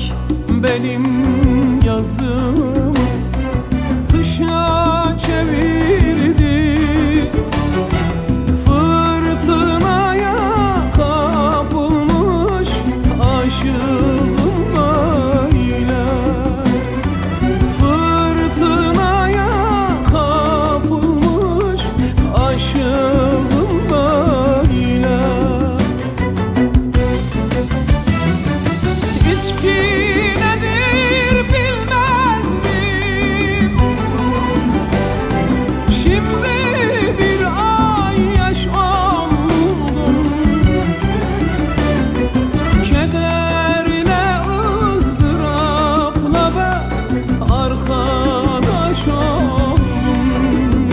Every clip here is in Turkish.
Sevmek benim yazım kışa çevirdi. Fırtınaya kapılmış aşığım böyle. Fırtınaya kapılmış aşığım böyle. İçki nedir bilmezdim. Şimdi bir ay yaş oldum. Kederine ızdırapla ben arkadaş oldum.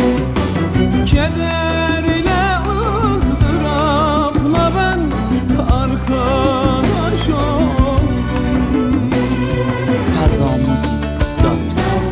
Kederine ızdırapla ben arkadaş oldum. Fazamuzik.com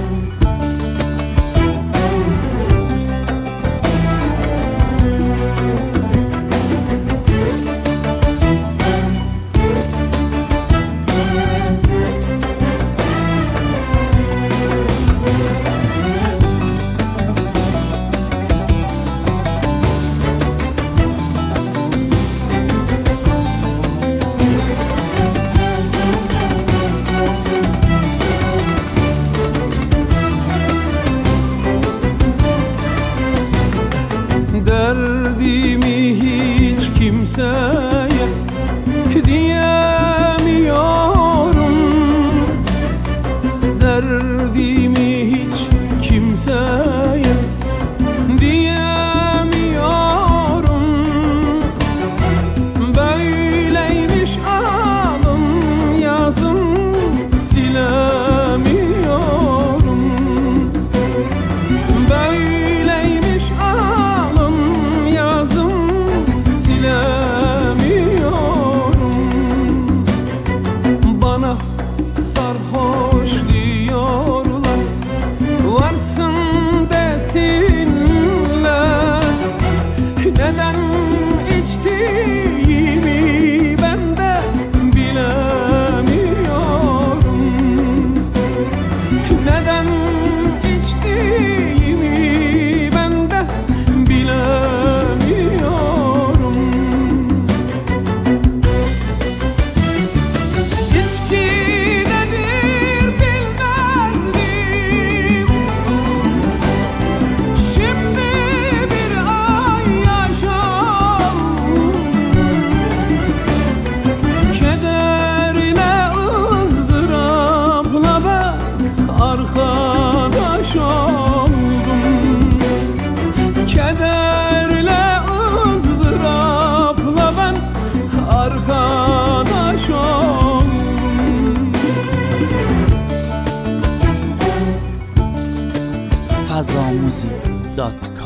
Derdimi hiç kimseye diyemiyorum. Derdimi hiç kimseye diyemiyorum. Böyleymiş alım yazım silemiyorum. Böyleymiş alım yazım silemiyorum. Bana sarhoş diyorlar, varsın desinler. Neden içtiğimi ben de bilemiyorum. Neden içtiğimi ben de bilemiyorum. İçki nedir bilmezdim. Şimdi bir ay yaşam. Kederine ızdırapla ben arkadaş oldum. Kederle ızdırapla ben arkadaş oldum. Fazamuzik.com